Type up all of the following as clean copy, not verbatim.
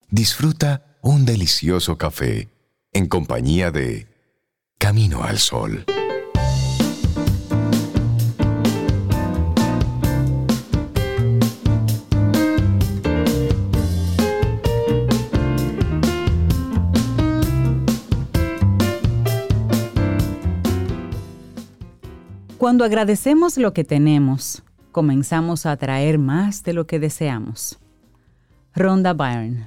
disfruta un delicioso café en compañía de Camino al Sol. Cuando agradecemos lo que tenemos, comenzamos a atraer más de lo que deseamos. Rhonda Byrne.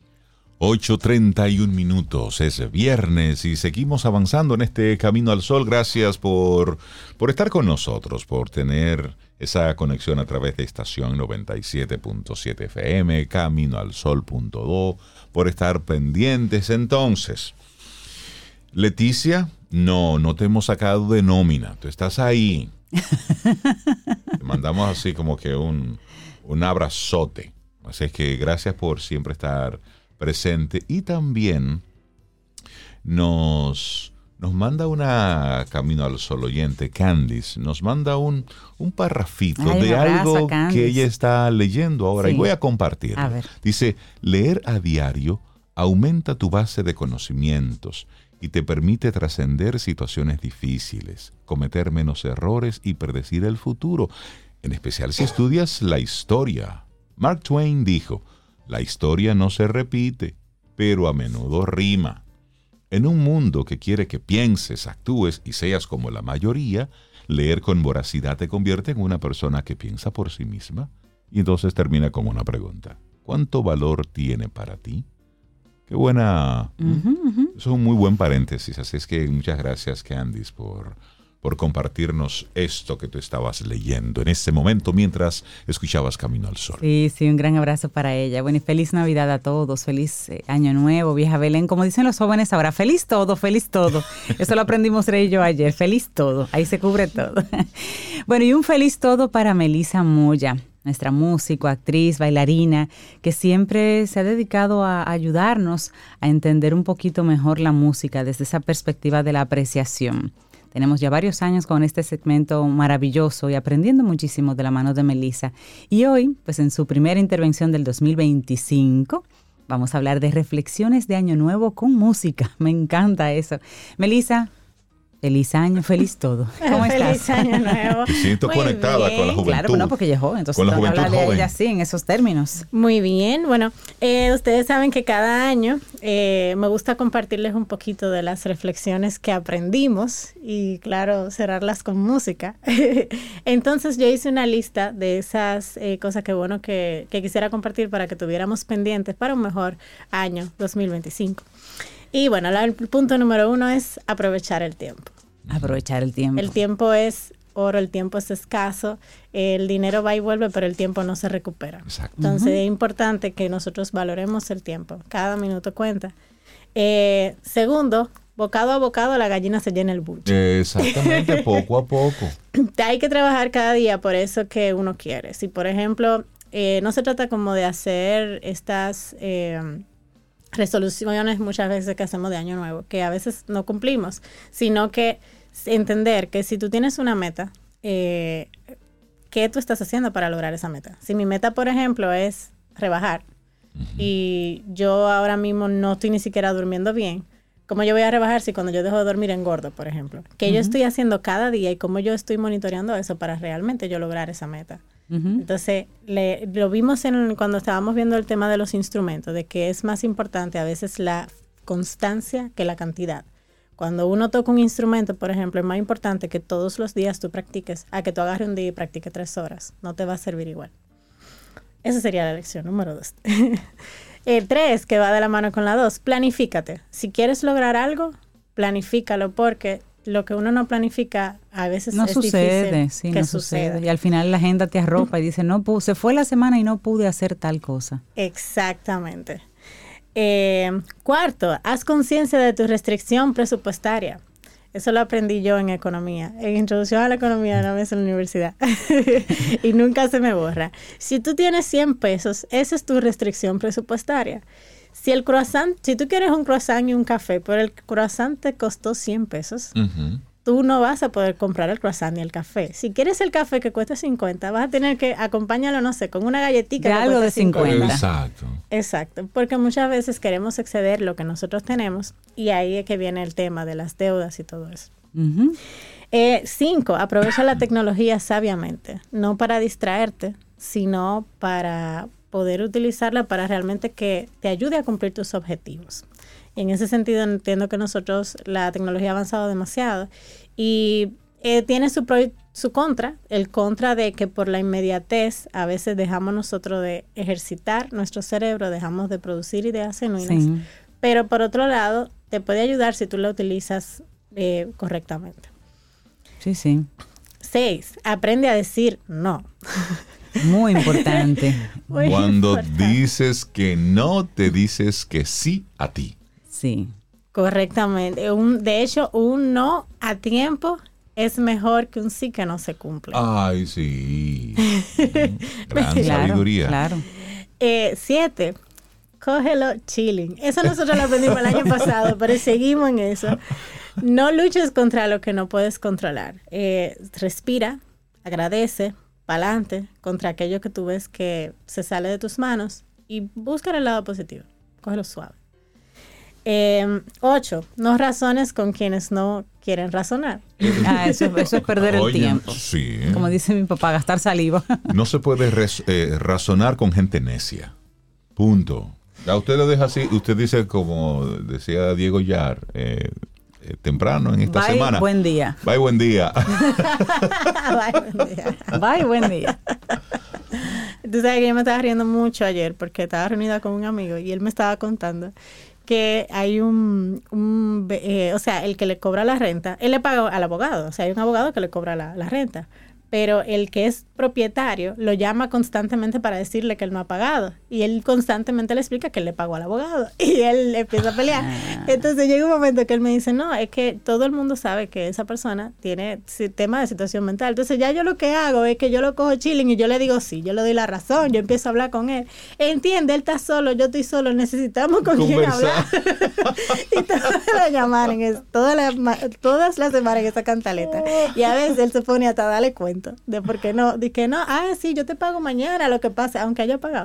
8:31 minutos, es viernes y seguimos avanzando en este Camino al Sol. Gracias por estar con nosotros, por tener esa conexión a través de estación 97.7 FM, caminoalsol.do, por estar pendientes. Entonces, Leticia, no te hemos sacado de nómina, tú estás ahí. Te mandamos así como que un abrazote. Así es que gracias por siempre estar presente. Y también nos manda una Camino al Sol oyente, Candice, nos manda un parrafito de algo que ella está leyendo ahora, sí. Y voy a compartirlo. Dice, leer a diario aumenta tu base de conocimientos y te permite trascender situaciones difíciles, cometer menos errores y predecir el futuro, en especial si estudias la historia. Mark Twain dijo, la historia no se repite, pero a menudo rima. En un mundo que quiere que pienses, actúes y seas como la mayoría, leer con voracidad te convierte en una persona que piensa por sí misma. Y entonces termina con una pregunta. ¿Cuánto valor tiene para ti? Qué buena. Eso es un muy buen paréntesis. Así es que muchas gracias, Candice, por compartirnos esto que tú estabas leyendo en este momento mientras escuchabas Camino al Sol. Sí, un gran abrazo para ella. Bueno, y feliz Navidad a todos, feliz Año Nuevo, vieja Belén. Como dicen los jóvenes ahora, feliz todo, feliz todo. Eso lo aprendimos Rey y yo ayer, feliz todo, ahí se cubre todo. Bueno, y un feliz todo para Melissa Moya, nuestra músico, actriz, bailarina, que siempre se ha dedicado a ayudarnos a entender un poquito mejor la música desde esa perspectiva de la apreciación. Tenemos ya varios años con este segmento maravilloso y aprendiendo muchísimo de la mano de Melissa. Y hoy, pues en su primera intervención del 2025, vamos a hablar de reflexiones de Año Nuevo con música. Me encanta eso. Melissa, feliz año, feliz todo. ¿Cómo estás? Feliz Año Nuevo. Me siento Muy conectada bien. con la juventud. Claro, no, porque ella es joven, entonces con la tengo que juventud hablar de joven. ella así, en esos términos. Muy bien. Bueno, ustedes saben que cada año me gusta compartirles un poquito de las reflexiones que aprendimos y, claro, cerrarlas con música. Entonces, yo hice una lista de esas cosas que quisiera compartir para que tuviéramos pendientes para un mejor año 2025. Y, bueno, el punto número 1 es aprovechar el tiempo. Aprovechar el tiempo. El tiempo es oro, el tiempo es escaso, el dinero va y vuelve, pero el tiempo no se recupera. Exacto. Entonces es importante que nosotros valoremos el tiempo. Cada minuto cuenta. Segundo, bocado a bocado la gallina se llena el buche. Exactamente, poco a poco. Hay que trabajar cada día por eso que uno quiere. Si, por ejemplo, no se trata como de hacer estas resoluciones muchas veces que hacemos de Año Nuevo, que a veces no cumplimos, sino que entender que si tú tienes una meta, ¿qué tú estás haciendo para lograr esa meta? Si mi meta, por ejemplo, es rebajar y yo ahora mismo no estoy ni siquiera durmiendo bien, ¿cómo yo voy a rebajar si cuando yo dejo de dormir engordo, por ejemplo? ¿Qué yo estoy haciendo cada día y cómo yo estoy monitoreando eso para realmente yo lograr esa meta? Entonces, lo vimos cuando estábamos viendo el tema de los instrumentos, de que es más importante a veces la constancia que la cantidad. Cuando uno toca un instrumento, por ejemplo, es más importante que todos los días tú practiques a que tú agarres un día y practiques 3 horas. No te va a servir igual. Esa sería la lección número 2. El 3, que va de la mano con la 2, planifícate. Si quieres lograr algo, planifícalo, porque lo que uno no planifica a veces no es sucede, difícil sí, que no suceda. Y al final la agenda te arropa y dice, se fue la semana y no pude hacer tal cosa. Exactamente. Cuarto, haz conciencia de tu restricción presupuestaria. Eso lo aprendí yo en economía, en introducción a la economía una vez en la universidad. Y nunca se me borra. Si tú tienes 100 pesos, esa es tu restricción presupuestaria. Si tú quieres un croissant y un café, pero el croissant te costó 100 pesos, tú no vas a poder comprar el croissant ni el café. Si quieres el café que cuesta 50, vas a tener que acompañarlo, no sé, con una galletita. De algo de 50. Exacto, porque muchas veces queremos exceder lo que nosotros tenemos y ahí es que viene el tema de las deudas y todo eso. 5, aprovecha la tecnología sabiamente, no para distraerte, sino para poder utilizarla para realmente que te ayude a cumplir tus objetivos. Y en ese sentido entiendo que la tecnología ha avanzado demasiado y tiene su contra, el contra de que por la inmediatez a veces dejamos nosotros de ejercitar nuestro cerebro, dejamos de producir ideas genuinas, pero por otro lado te puede ayudar si tú la utilizas correctamente. Sí. 6, aprende a decir no. Muy importante. Cuando dices que no, te dices que sí a ti. Sí. Correctamente. De hecho, un no a tiempo es mejor que un sí que no se cumple. Ay, sí. Gran sabiduría. Claro. 7, cógelo chilling. Eso nosotros lo aprendimos el año pasado, pero seguimos en eso. No luches contra lo que no puedes controlar. Respira, agradece, pa'lante contra aquello que tú ves que se sale de tus manos y busca el lado positivo. Cógelo suave. 8, no razones con quienes no quieren razonar. Eso es perder el tiempo. Sí. Como dice mi papá, gastar saliva. No se puede razonar con gente necia. Punto. Ya usted lo deja así. Usted dice, como decía Diego Yar, temprano en esta semana. Buen día. Bye, buen día. Bye, buen día. Tú sabes que yo me estaba riendo mucho ayer porque estaba reunida con un amigo y él me estaba contando que hay o sea, el que le cobra la renta, él le paga al abogado, o sea, hay un abogado que le cobra la renta, pero el que es propietario lo llama constantemente para decirle que él no ha pagado y él constantemente le explica que él le pagó al abogado y él empieza a pelear. Entonces llega un momento que él me dice, no, es que todo el mundo sabe que esa persona tiene tema de situación mental. Entonces ya yo lo que hago es que yo lo cojo chilling y yo le digo sí, yo le doy la razón, yo empiezo a hablar con él. Entiende, él está solo, yo estoy solo, necesitamos con quién hablar. Y todas las semanas en esa cantaleta. Y a veces él se pone hasta darle cuenta de por qué no, de que no, sí, yo te pago mañana lo que pase, aunque haya pagado.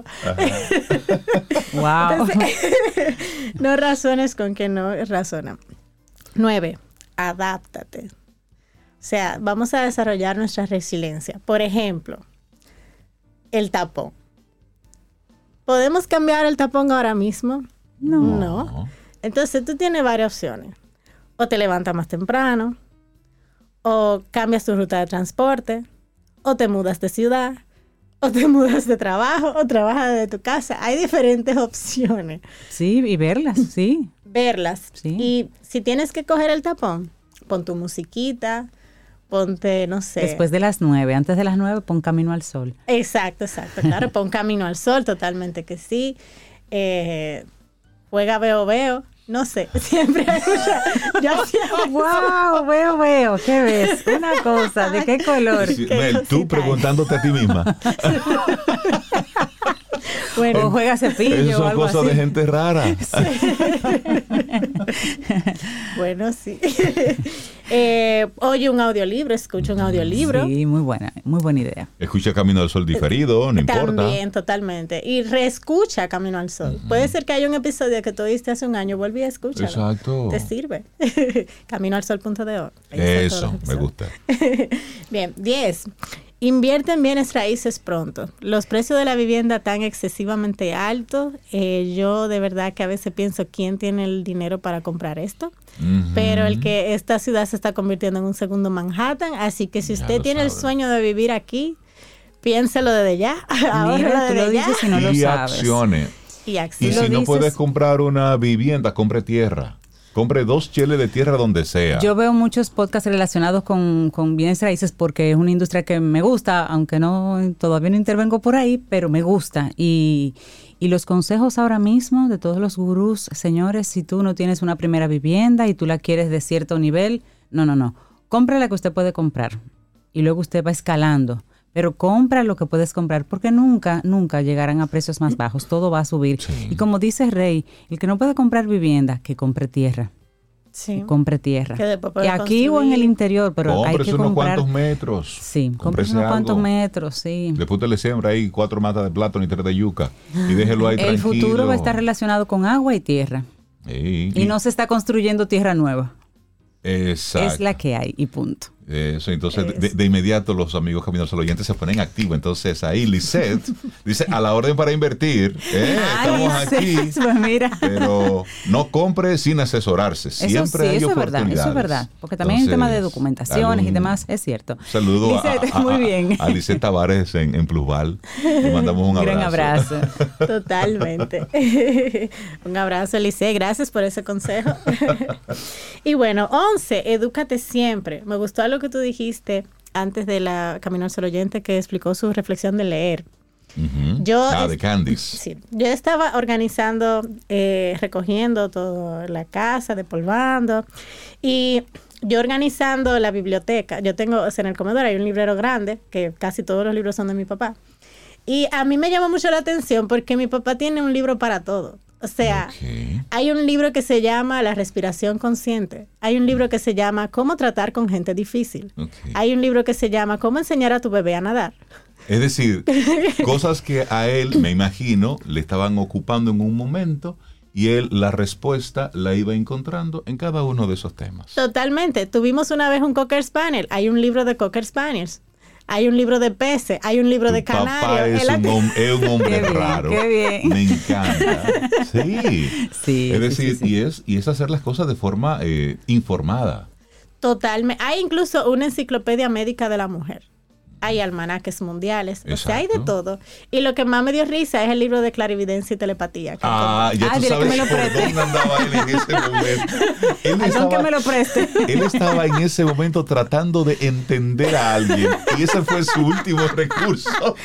Wow. Entonces, no razones con quien no razona. 9, adáptate. O sea, vamos a desarrollar nuestra resiliencia. Por ejemplo, el tapón. ¿Podemos cambiar el tapón ahora mismo? No. Entonces tú tienes varias opciones. O te levantas más temprano, o cambias tu ruta de transporte, o te mudas de ciudad, o te mudas de trabajo, o trabajas de tu casa. Hay diferentes opciones. Sí, y verlas, sí. Verlas. Sí. Y si tienes que coger el tapón, pon tu musiquita, ponte, no sé. Después de las 9, antes de las 9, pon Camino al Sol. Exacto, claro, pon Camino al Sol, totalmente que sí. Juega Veo. No sé, siempre hay wow, veo, ¿qué ves? Una cosa, ¿de qué color? Sí, tú preguntándote a ti misma. Bueno, o juega cepillo. Eso son o algo cosas así. de gente rara. Sí. Bueno, sí. Oye un audiolibro, escucha un audiolibro. Sí, muy buena idea. Escucha Camino al Sol diferido, no importa. También, totalmente. Y reescucha Camino al Sol. Puede ser que haya un episodio que tú viste hace un año, volví a escucharlo. Exacto. Te sirve. Caminoalsol.de. Eso, me gusta. Bien, 10. Invierte en bienes raíces pronto. Los precios de la vivienda están excesivamente altos. Yo de verdad que a veces pienso quién tiene el dinero para comprar esto. Pero esta ciudad se está convirtiendo en un segundo Manhattan. Así que si usted tiene el sueño de vivir aquí, piénselo desde ya. Mira, tú lo dices si no lo sabes. Accione. Y si no puedes comprar una vivienda, compre tierra. Compre 2 cheles de tierra donde sea. Yo veo muchos podcasts relacionados con bienes raíces porque es una industria que me gusta, aunque todavía no intervengo por ahí, pero me gusta. Y los consejos ahora mismo de todos los gurús, señores, si tú no tienes una primera vivienda y tú la quieres de cierto nivel, no. Compre la que usted puede comprar y luego usted va escalando. Pero compra lo que puedes comprar porque nunca llegarán a precios más bajos. Todo va a subir. Sí. Y como dice Rey, el que no puede comprar vivienda, que compre tierra. y compre tierra. Y aquí o en el interior, pero hay que comprar. Unos cuantos metros. Sí, compres unos cuantos metros, sí. Después te le siembra ahí 4 matas de plátano y 3 de yuca y déjelo ahí tranquilo. El futuro va a estar relacionado con agua y tierra. Y no se está construyendo tierra nueva. Exacto. Es la que hay y punto. Eso, entonces de inmediato los amigos Camino al Oyente se ponen activos. Entonces ahí Lisette dice a la orden para invertir. Estamos aquí. Pues mira. Pero no compre sin asesorarse. Siempre hay oportunidades. Eso es verdad. Porque también hay un tema de documentaciones y demás, es cierto. Saludo muy bien. a Lisette Tavares en Plusval. Le mandamos un gran abrazo. Totalmente. Un abrazo, Lisette. Gracias por ese consejo. Y bueno, 11, edúcate siempre. Me gustó lo que tú dijiste antes de la Camino al Sol Oyente, que explicó su reflexión de leer. De Candice. Sí, yo estaba organizando, recogiendo toda la casa, despolvando, y yo organizando la biblioteca. Yo tengo, en el comedor hay un librero grande, que casi todos los libros son de mi papá. Y a mí me llamó mucho la atención porque mi papá tiene un libro para todo. O sea, hay un libro que se llama La respiración consciente. Hay un libro que se llama Cómo tratar con gente difícil. Hay un libro que se llama Cómo enseñar a tu bebé a nadar. Es decir, cosas que a él, me imagino, le estaban ocupando en un momento y él la respuesta la iba encontrando en cada uno de esos temas. Totalmente. Tuvimos una vez un Cocker Spaniel. Hay un libro de Cocker Spaniels. Hay un libro de peces, hay un libro de canarios. Papá es un hombre raro. Qué bien. Me encanta. Sí. Es decir, sí. Y es hacer las cosas de forma informada. Totalmente. Hay incluso una enciclopedia médica de la mujer. Hay almanaques mundiales. Exacto. O sea, hay de todo. Y lo que más me dio risa es el libro de clarividencia y telepatía. Ya tú sabes por dónde andaba él en ese momento. Que me lo preste. Él estaba en ese momento tratando de entender a alguien. Y ese fue su último recurso.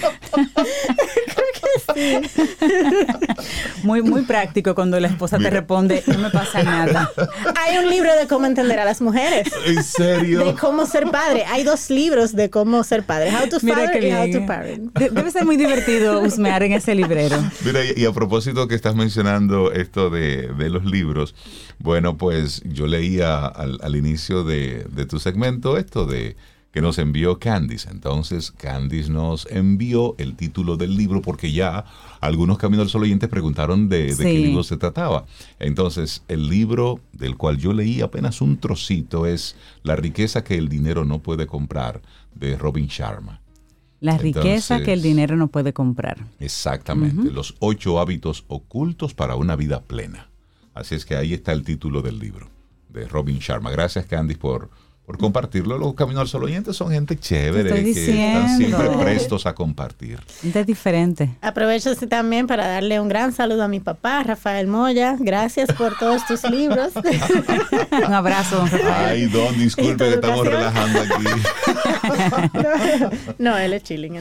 Creo que sí. Muy, muy práctico cuando la esposa te responde, no me pasa nada. Hay un libro de cómo entender a las mujeres. ¿En serio? De cómo ser padre. Hay 2 libros de cómo ser padre. How to Father y How to Parent. Debe ser muy divertido husmear en ese librero. Mira, y a propósito que estás mencionando esto de los libros, bueno, pues yo leía al inicio de tu segmento esto de que nos envió Candice. Entonces, Candice nos envió el título del libro porque ya algunos Camino al Sol oyentes preguntaron de qué libro se trataba. Entonces, el libro del cual yo leí apenas un trocito es La riqueza que el dinero no puede comprar, de Robin Sharma. La riqueza que el dinero no puede comprar. Exactamente. Los 8 hábitos ocultos para una vida plena. Así es que ahí está el título del libro, de Robin Sharma. Gracias, Candice, por compartirlo. Los Camino al Sol oyentes son gente chévere, que están siempre prestos a compartir. Gente diferente. Aprovecho también para darle un gran saludo a mi papá, Rafael Moya. Gracias por todos tus libros. Un abrazo, Rafael. Ay, Don, disculpe que estamos relajando aquí. No, él es chilling.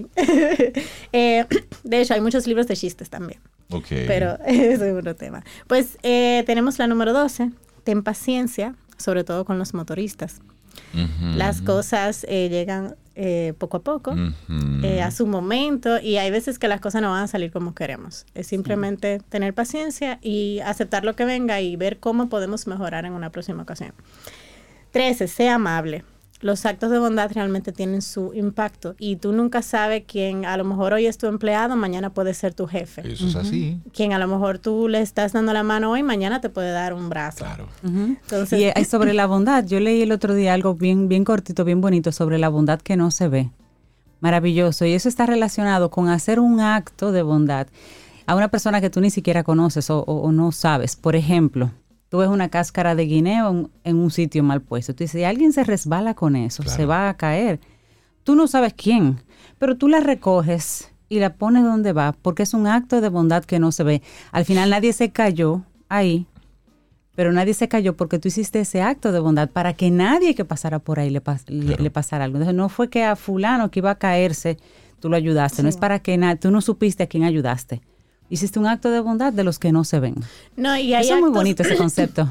De hecho, hay muchos libros de chistes también. Pero ese es otro tema. Pues tenemos la número 12. Ten paciencia, sobre todo con los motoristas. Las cosas llegan poco a poco, a su momento, y hay veces que las cosas no van a salir como queremos. Es simplemente tener paciencia y aceptar lo que venga y ver cómo podemos mejorar en una próxima ocasión. 13, sé amable. Los actos de bondad realmente tienen su impacto y tú nunca sabes quién a lo mejor hoy es tu empleado, mañana puede ser tu jefe. Eso es así. Quien a lo mejor tú le estás dando la mano hoy, mañana te puede dar un brazo. Claro. Entonces, y sobre la bondad, yo leí el otro día algo bien, bien cortito, bien bonito sobre la bondad que no se ve. Maravilloso. Y eso está relacionado con hacer un acto de bondad a una persona que tú ni siquiera conoces o no sabes. Por ejemplo, tú ves una cáscara de guineo en un sitio mal puesto. Tú dices, si alguien se resbala con eso, se va a caer. Tú no sabes quién, pero tú la recoges y la pones donde va, porque es un acto de bondad que no se ve. Al final nadie se cayó ahí, pero nadie se cayó porque tú hiciste ese acto de bondad para que nadie que pasara por ahí le pasara algo. Entonces no fue que a fulano que iba a caerse, tú lo ayudaste. No es para que tú no supiste a quién ayudaste. Hiciste un acto de bondad de los que no se ven. No, y hay eso es muy bonito, ese concepto.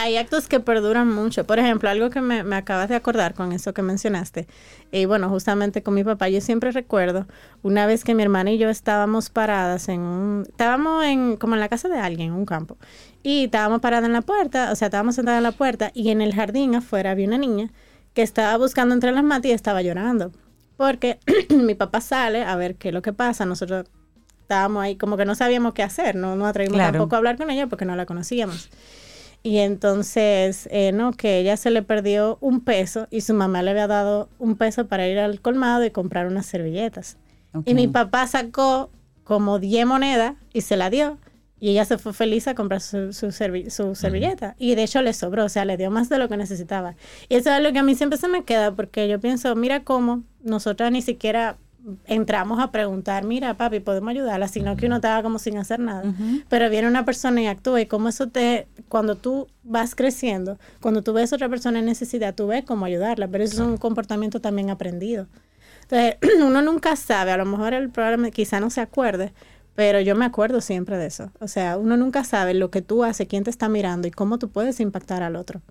Hay actos que perduran mucho. Por ejemplo, algo que me acabas de acordar con eso que mencionaste. Y bueno, justamente con mi papá, yo siempre recuerdo una vez que mi hermana y yo estábamos paradas estábamos como en la casa de alguien, en un campo. Y estábamos paradas en la puerta, o sea, estábamos sentadas en la puerta y en el jardín afuera había una niña que estaba buscando entre las matas y estaba llorando. Porque mi papá sale a ver qué es lo que pasa. Nosotros estábamos ahí como que no sabíamos qué hacer. No nos atrevimos tampoco a hablar con ella porque no la conocíamos. Y entonces, que ella se le perdió $1 y su mamá le había dado $1 para ir al colmado y comprar unas servilletas. Okay. Y mi papá sacó como 10 monedas y se la dio. Y ella se fue feliz a comprar su servilleta. Y de hecho le sobró, o sea, le dio más de lo que necesitaba. Y eso es lo que a mí siempre se me queda, porque yo pienso, mira cómo nosotras ni siquiera entramos a preguntar, mira papi, podemos ayudarla, sino que uno estaba como sin hacer nada. Pero viene una persona y actúa, y como eso cuando tú vas creciendo, cuando tú ves a otra persona en necesidad, tú ves cómo ayudarla, pero eso es un comportamiento también aprendido. Entonces, uno nunca sabe, a lo mejor el programa quizá no se acuerde, pero yo me acuerdo siempre de eso. O sea, uno nunca sabe lo que tú haces, quién te está mirando y cómo tú puedes impactar al otro.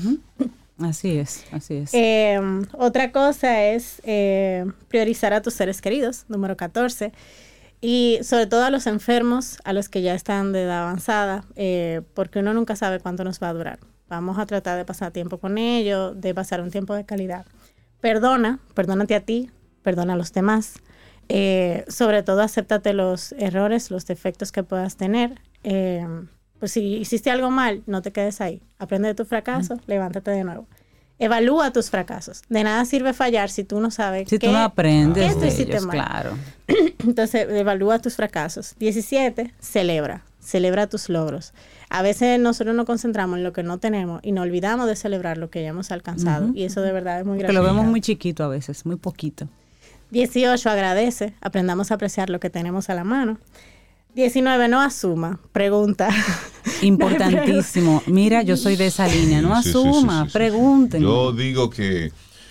Así es, así es. Otra cosa es priorizar a tus seres queridos, número 14. Y sobre todo a los enfermos, a los que ya están de edad avanzada, porque uno nunca sabe cuánto nos va a durar. Vamos a tratar de pasar tiempo con ellos, de pasar un tiempo de calidad. Perdónate a ti, perdona a los demás. Sobre todo acéptate los errores, los defectos que puedas tener. Pues si hiciste algo mal, no te quedes ahí. Aprende de tu fracaso, levántate de nuevo. Evalúa tus fracasos. De nada sirve fallar si tú no sabes tú no aprendes de ellos, claro. Entonces, evalúa tus fracasos. 17, celebra tus logros. A veces nosotros nos concentramos en lo que no tenemos y nos olvidamos de celebrar lo que ya hemos alcanzado. Y eso de verdad es muy gratificante. Porque lo vemos muy chiquito a veces, muy poquito. 18, agradece. Aprendamos a apreciar lo que tenemos a la mano. 19, no asuma. Pregunta. Importantísimo. Mira, yo soy de esa línea. No asuma, pregunten. Yo digo que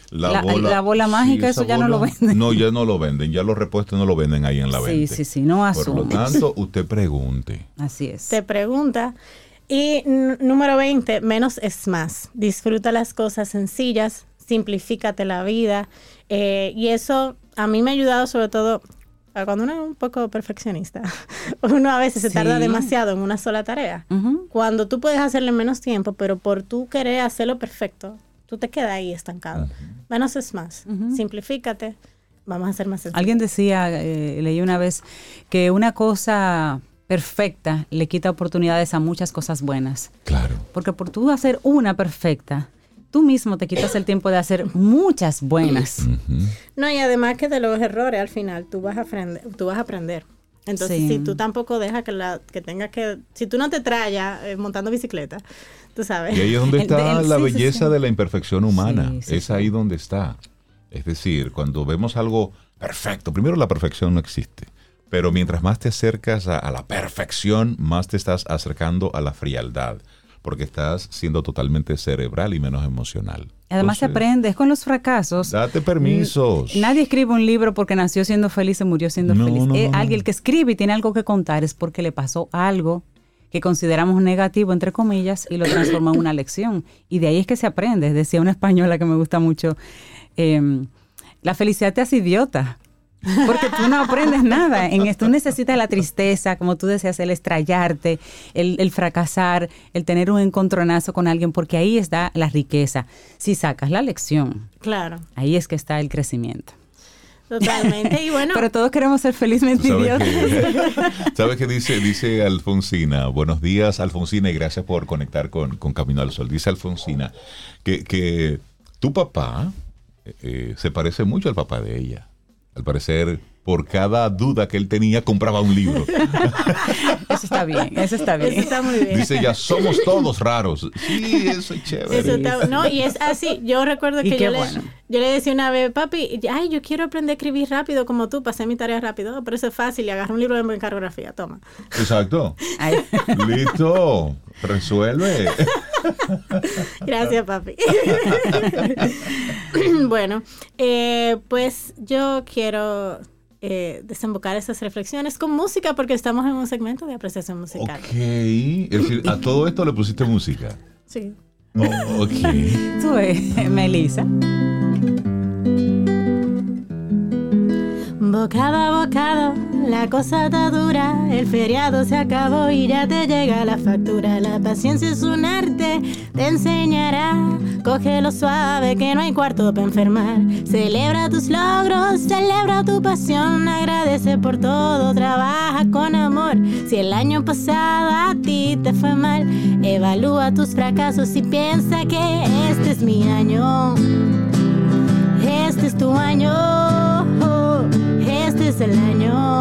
la bola mágica, eso ya no lo venden. No, ya no lo venden. Ya los repuestos no lo venden ahí en la venta. Sí, no asuma. Por lo tanto, usted pregunte. Así es. Te pregunta. Y número 20, menos es más. Disfruta las cosas sencillas. Simplifícate la vida. Y eso a mí me ha ayudado sobre todo cuando uno es un poco perfeccionista. Uno a veces se tarda demasiado en una sola tarea. Cuando tú puedes hacerlo en menos tiempo, pero por tú querer hacerlo perfecto, tú te quedas ahí estancado. Menos es más. Simplifícate. Vamos a hacer más sencillo. Alguien decía, leí una vez, que una cosa perfecta le quita oportunidades a muchas cosas buenas. Claro. Porque por tú hacer una perfecta, tú mismo te quitas el tiempo de hacer muchas buenas. No, y además que de los errores al final tú vas a aprender. Entonces, si tú tampoco dejas que tenga que... Si tú no te trayas montando bicicleta, tú sabes. Y ahí es donde está la belleza de la imperfección humana. Ahí donde está. Es decir, cuando vemos algo perfecto, primero la perfección no existe. Pero mientras más te acercas a la perfección, más te estás acercando a la frialdad. Porque estás siendo totalmente cerebral y menos emocional. Además, se aprende, es con los fracasos. Date permisos. Nadie escribe un libro porque nació siendo feliz y murió siendo feliz. Alguien que escribe y tiene algo que contar es porque le pasó algo que consideramos negativo, entre comillas, y lo transforma en una lección. Y de ahí es que se aprende. Decía una española que me gusta mucho, la felicidad te hace idiota. Porque tú no aprendes nada en esto. Tú necesitas la tristeza, como tú decías, el estrellarte, el fracasar, el tener un encontronazo con alguien, porque ahí está la riqueza. Si sacas la lección, claro, ahí es que está el crecimiento. Totalmente, y bueno. Pero todos queremos ser felizmente idiotas. ¿Sabes qué dice Alfonsina? Buenos días, Alfonsina, y gracias por conectar con Camino al Sol. Dice Alfonsina que tu papá se parece mucho al papá de ella. Al parecer, por cada duda que él tenía, compraba un libro. Eso está bien, eso está bien. Eso está muy bien. Dice, ya somos todos raros. Sí, eso es chévere. Eso está, no, y es así. Yo recuerdo que yo le decía una vez, papi, ay, yo quiero aprender a escribir rápido como tú, pasé mi tarea rápido. Pero eso es fácil, y agarra un libro de encarografía, toma. Exacto. Listo, resuelve. Gracias, papi. Bueno, pues yo quiero desembocar esas reflexiones con música porque estamos en un segmento de apreciación musical. Ok, es decir, a todo esto le pusiste música. Sí. Oh, ok. Tú ves, Melissa. Bocado a bocado, la cosa está dura, el feriado se acabó y ya te llega la factura. La paciencia es un arte, te enseñará, cógelo suave que no hay cuarto para enfermar. Celebra tus logros, celebra tu pasión, agradece por todo, trabaja con amor. Si el año pasado a ti te fue mal, evalúa tus fracasos y piensa que este es mi año, este es tu año. Este es el año.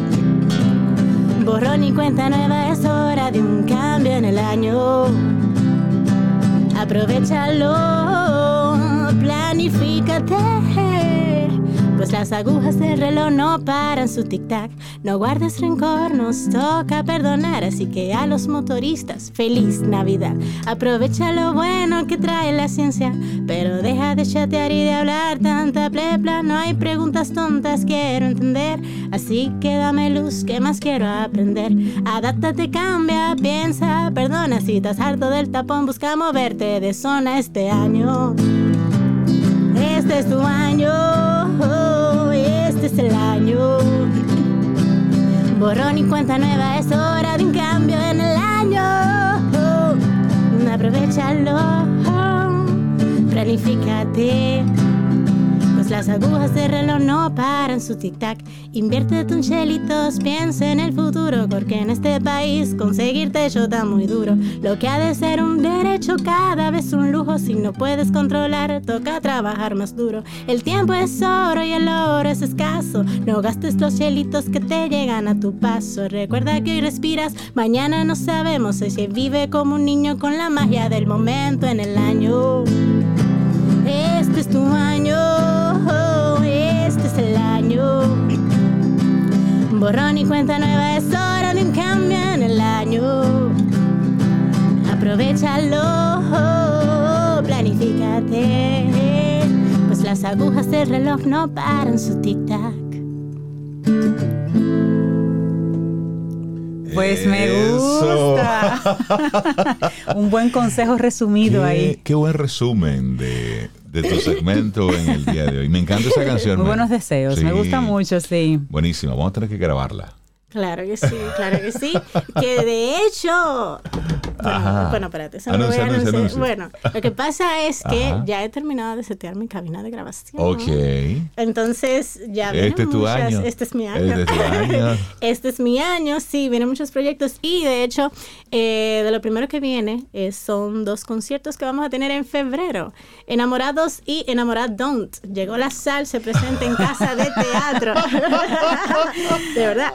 Borrón y cuenta nueva, es hora de un cambio en el año. Aprovechalo, planifícate, pues las agujas del reloj no paran su tic-tac. No guardes rencor, nos toca perdonar. Así que a los motoristas, feliz Navidad. Aprovecha lo bueno que trae la ciencia, pero deja de chatear y de hablar tanta plepla. No hay preguntas tontas, quiero entender. Así que dame luz, ¿qué más quiero aprender? Adáptate, cambia, piensa, perdona. Si estás harto del tapón, busca moverte de zona este año. Este es tu año, este es el año. Borrón y cuenta nueva, es hora de un cambio en el año. Aprovechalo, planifícate, pues las agujas del reloj no paran su tic-tac. Invierte tus chelitos, piensa en el futuro, porque en este país conseguir techo está muy duro. Lo que ha de ser un derecho cada vez un lujo. Si no puedes controlar, toca trabajar más duro. El tiempo es oro y el oro es escaso. No gastes los chelitos que te llegan a tu paso. Recuerda que hoy respiras, mañana no sabemos. Se vive como un niño con la magia del momento en el año. Este es tu año, este es el año. Borrón y cuenta nueva, es hora de un cambio en el año. Aprovechalo, planifícate, pues las agujas del reloj no paran su tic-tac. Pues me gusta. Un buen consejo resumido ahí. Qué buen resumen de tu segmento en el día de hoy. Me encanta esa canción. Muy buenos deseos, sí. Me gusta mucho, sí. Buenísimo, vamos a tener que grabarla. Claro que sí, claro que sí. Que de hecho... Bueno, espérate, eso no lo voy a anunciar. Bueno, lo que pasa es que ya he terminado de setear mi cabina de grabación. Ok. Entonces, ya vienen este es tu año. Este es mi año. Este es tu año. Este es mi año, sí, vienen muchos proyectos. Y de hecho, de lo primero que viene son 2 conciertos que vamos a tener en febrero. Enamorados y Enamorad Don't. Llegó la sal, se presenta en Casa de Teatro. De verdad.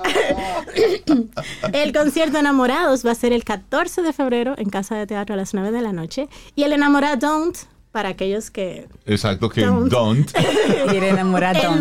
El concierto Enamorados va a ser el 14 de febrero en Casa de Teatro a las 9 de la noche. Y el Enamorad Don't, para aquellos que... Exacto, que don't. Quiere enamorar el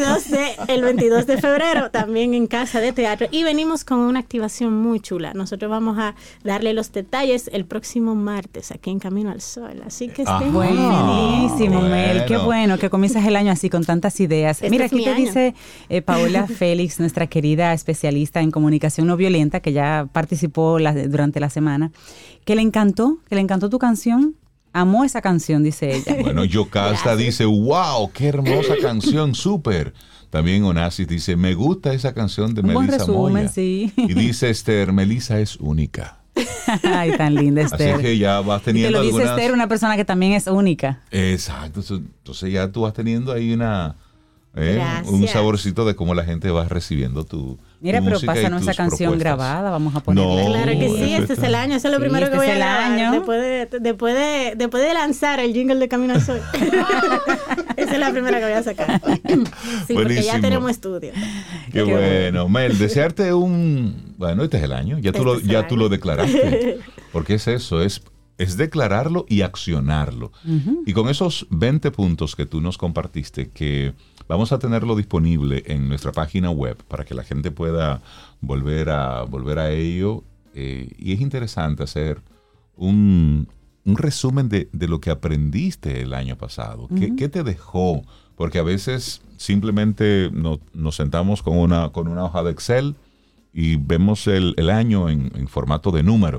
22 de febrero también en Casa de Teatro. Y venimos con una activación muy chula. Nosotros vamos a darle los detalles el próximo martes aquí en Camino al Sol. Así que estén buenísimo, Mel. Qué bueno que comienzas el año así con tantas ideas. Mira, aquí te dice Paola Félix, nuestra querida especialista en comunicación no violenta, que ya participó durante la semana, que le encantó tu canción. Amó esa canción, dice ella. Bueno, Yocasta dice, wow, qué hermosa canción, súper. También Onassis dice, me gusta esa canción de Melissa Moya. Un buen resumen, sí. Y dice Esther, Melissa es única. Ay, tan linda Esther. Así que ya vas teniendo algunas... Te lo dice Esther, una persona que también es única. Exacto. Entonces ya tú vas teniendo ahí un saborcito de cómo la gente va recibiendo tu Mira, pero pásanos esa canción grabada, vamos a ponerla. No, claro que sí, este es el año, eso es lo primero que voy a grabar. Después de lanzar el jingle de Camino al Sol. Esa es la primera que voy a sacar. Sí, buenísimo. Porque ya tenemos estudio. Qué bueno. Mel, desearte bueno, este es el año, ya tú lo declaraste. Porque es eso, es declararlo y accionarlo. Uh-huh. Y con esos 20 puntos que tú nos compartiste, que vamos a tenerlo disponible en nuestra página web para que la gente pueda volver a ello. Y es interesante hacer un resumen de lo que aprendiste el año pasado. Uh-huh. ¿Qué te dejó? Porque a veces simplemente nos sentamos con una hoja de Excel y vemos el año en formato de número.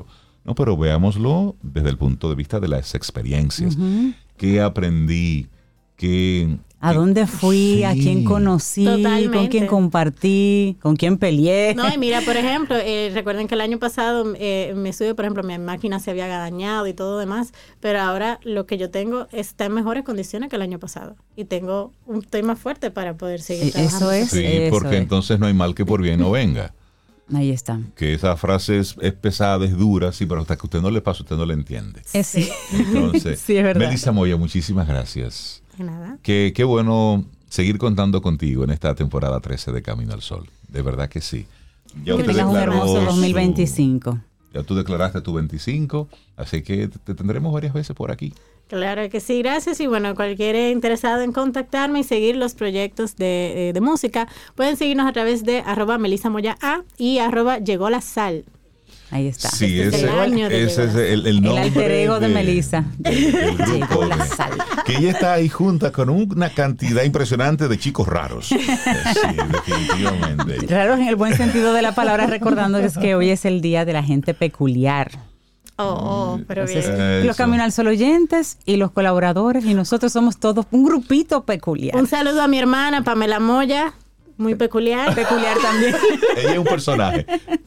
No, pero veámoslo desde el punto de vista de las experiencias. ¿Qué aprendí? ¿A dónde fui? Sí. ¿A quién conocí? Totalmente. ¿Con quién compartí? ¿Con quién peleé? No, y mira, por ejemplo, recuerden que el año pasado mi estudio, por ejemplo, mi máquina se había dañado y todo demás, pero ahora lo que yo tengo está en mejores condiciones que el año pasado. Y estoy más fuerte para poder seguir trabajando. Eso es. Sí, porque entonces no hay mal que por bien no venga. Ahí está. Que esa frase es pesada, es dura, sí, pero hasta que usted no le pasa, usted no le entiende. Sí. Entonces, sí, es verdad. Melissa Moya, muchísimas gracias. De nada. Qué bueno seguir contando contigo en esta temporada 13 de Camino al Sol. De verdad que sí. Ya que tengas un hermoso 2025. Ya tú declaraste tu 25, así que te tendremos varias veces por aquí. Claro que sí, gracias. Y bueno, cualquier interesado en contactarme y seguir los proyectos de música, pueden seguirnos a través de @MelissaMoya A y @LlegóLaSal. Ahí está. Sí, ese es el nombre. El alter ego de Melissa. Llegó la sal. Que ella está ahí junta con una cantidad impresionante de chicos raros. Sí, definitivamente. Raros en el buen sentido de la palabra, recordando que es que hoy es el día de la gente peculiar. Pero entonces, los Camino al Sol oyentes y los colaboradores y nosotros somos todos un grupito peculiar. Un saludo a mi hermana Pamela Moya. Muy peculiar. Peculiar también. Ella es un personaje.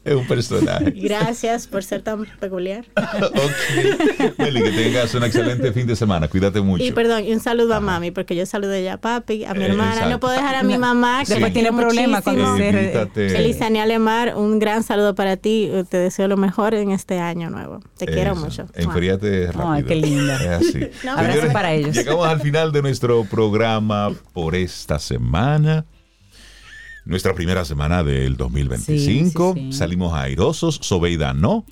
Gracias por ser tan peculiar. Ok. Meli, que tengas un excelente fin de semana. Cuídate mucho. Y perdón, y un saludo a mami, porque yo saludé ya a papi, a mi hermana. Exacto. No puedo dejar a mi mamá, que después tiene problemas con Elisania Lemar, un gran saludo para ti. Te deseo lo mejor en este año nuevo. Te quiero mucho. Enfríate rápido. Ay, qué linda. Es así. Abrazo para ellos. Llegamos al final de nuestro programa por esta semana. Nuestra primera semana del 2025. Sí. Salimos airosos. Sobeida no.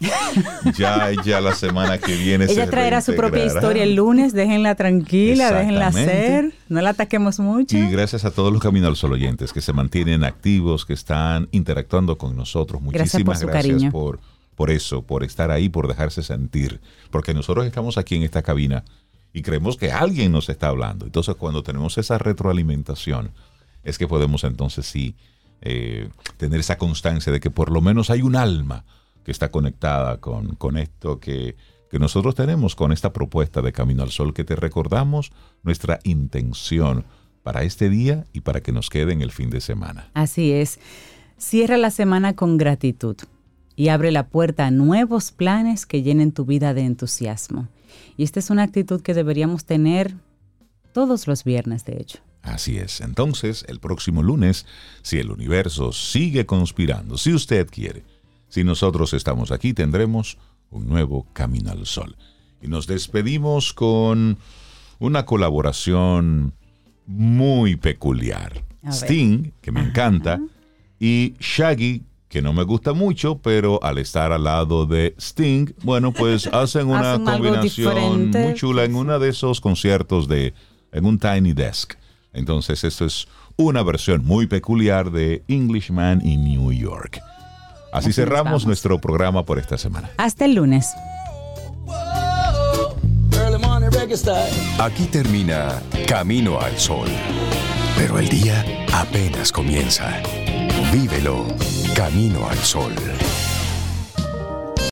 Ya la semana que viene ella traerá su propia historia el lunes. Déjenla tranquila, déjenla ser. No la ataquemos mucho. Y gracias a todos los Camino al Sol oyentes que se mantienen activos, que están interactuando con nosotros. Muchísimas gracias por eso, por estar ahí, por dejarse sentir. Porque nosotros estamos aquí en esta cabina y creemos que alguien nos está hablando. Entonces, cuando tenemos esa retroalimentación, es que podemos entonces sí tener esa constancia de que por lo menos hay un alma que está conectada con esto que nosotros tenemos, con esta propuesta de Camino al Sol, que te recordamos nuestra intención para este día y para que nos quede en el fin de semana. Así es. Cierra la semana con gratitud y abre la puerta a nuevos planes que llenen tu vida de entusiasmo. Y esta es una actitud que deberíamos tener todos los viernes, de hecho. Así es. Entonces, el próximo lunes, si el universo sigue conspirando, si usted quiere, si nosotros estamos aquí, tendremos un nuevo Camino al Sol. Y nos despedimos con una colaboración muy peculiar. Sting, que me encanta, y Shaggy, que no me gusta mucho, pero al estar al lado de Sting, bueno, pues hacen una combinación muy chula en uno de esos conciertos en un Tiny Desk. Entonces, esto es una versión muy peculiar de Englishman in New York. Así cerramos nuestro programa por esta semana. Hasta el lunes. Aquí termina Camino al Sol. Pero el día apenas comienza. Vívelo Camino al Sol.